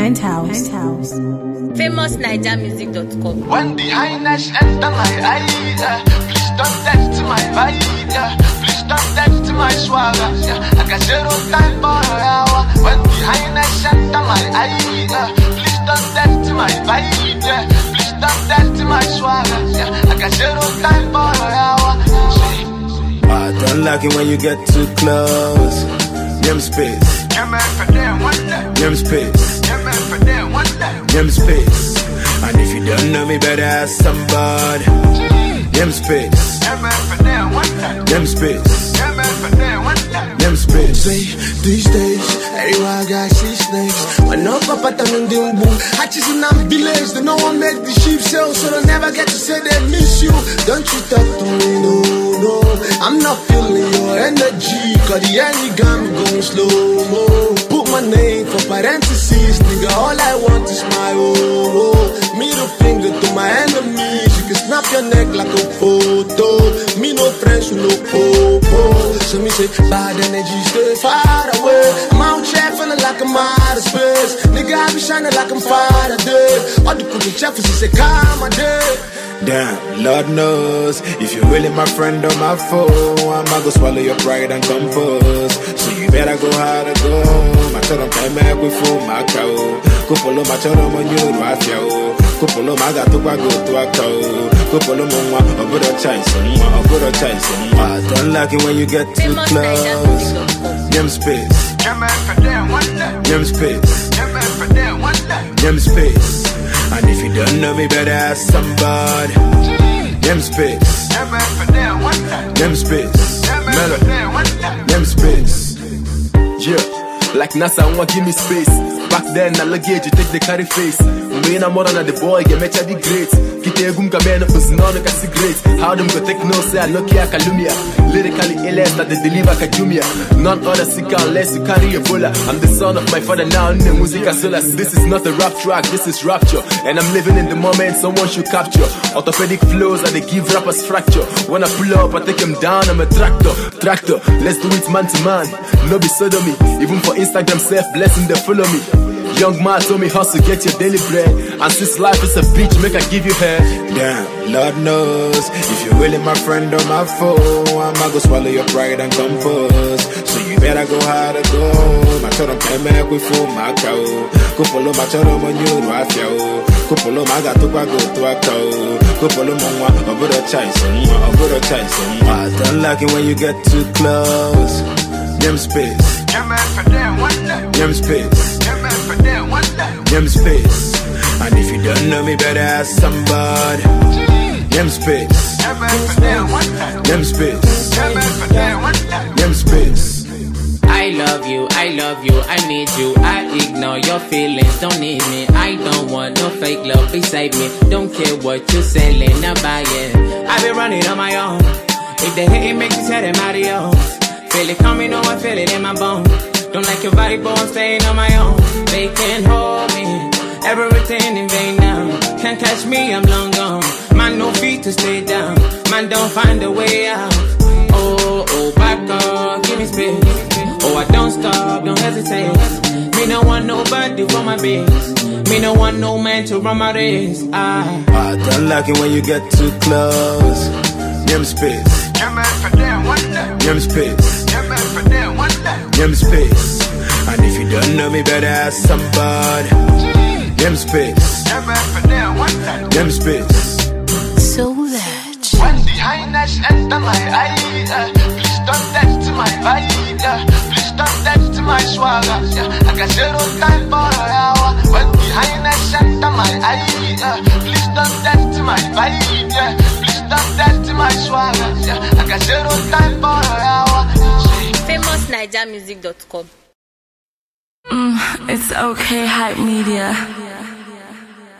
Penthouse. FamousNigerMusic.com. When the highness enter my eye, please don't touch my vibe, please don't touch my swagger, I got zero time for an hour. When the highness enter my eye, please don't touch my vibe, please don't touch my swagger, I got zero time for an hour. I don't like it when you get too close. Them space. Them space. Them space. And if you don't know me, better ask somebody. Them space. Them space. Them space. These days, everywhere I got see snakes. When no papa turn them boom, I just in village. They no one make the sheep sell, so they never get to say they miss you. Don't you talk to me, no. I'm not feeling your energy, cause the energy got me going slow-mo. Put my name for parentheses, nigga, all I want is my own. Middle finger to my enemies, you can snap your neck like a photo. Me no friends with no popo. So me say, bad energy, stay far away. I'm out here feeling like I'm out of space. Nigga, I be shining like I'm Faraday. All the cooking chefs say, come my day. Damn, Lord knows, if you're really my friend or my foe, I'ma go swallow your pride and compose. So you better go hard to go. My children came back with full my cow. Kupolo my children on you, Mafia. Kupolo my gato, I go to a cow. Kupolo mama, a good chance, a good chance. I don't like it when you get too close. Them space. Them space. Them space. And if you don't know me, better ask somebody. Them space. Them space. Them space. Yeah, like NASA, want give me space. Back then, I luggage, you take the carry face. When I'm more than the boy, you make be great. Kite gum kamen was none of great. How them go take no say I look here Kalumia. Lyrically illness that they deliver Kajumia. None other sick unless you carry Ebola. I'm the son of my father now in the musica solas. This is not a rap track, this is rapture. And I'm living in the moment someone should capture. Orthopedic flows that they give rappers fracture. When I pull up, I take them down, I'm a tractor. Let's do it man to man. No be sodomy. Even for Instagram self-blessing they follow me. Young man told me hustle, get your daily bread. And since life is a bitch, make I give you head. Damn, Lord knows, if you're really my friend or my foe, I'ma go swallow your pride and compose. So you better go hard to go. My children came back with full my cow. Kupolo my children on you, Mafia. Kupolo my gato, I go to a cow. Kupolo mama, a good chance, a good chance. I don't like it when you get too close. Them space. Them space. Them space. And if you don't know me, better ask somebody. Them space. Them space. Them space. I love you, I need you. I ignore your feelings, don't need me. I don't want no fake love beside me. Don't care what you're selling, I'm buying. I been running on my own. If they hate it, make you tell them adios. Feel it coming, no, I feel it in my bones. Don't like your vibe, but I'm staying on my own. They can't hold me, everything in vain now. Can't catch me, I'm long gone. Man, no feet to stay down. Man, don't find a way out. Oh, back up, give me space. Oh, I don't stop, don't hesitate. Me no want nobody for my base. Me no want no man to run my race. I don't like it when you get too close. Them space. Them space. Them space. And if you don't know me, better ask somebody. Them space. Them space. So that When the highness enter my eye, please don't touch my vibe, please don't touch my swagger, I got zero time for an hour. When the highness enter my eye, please don't touch my vibe, please don't touch my swagger, I got zero time for an hour. FamousNigerMusic.com. it's okay, hype media.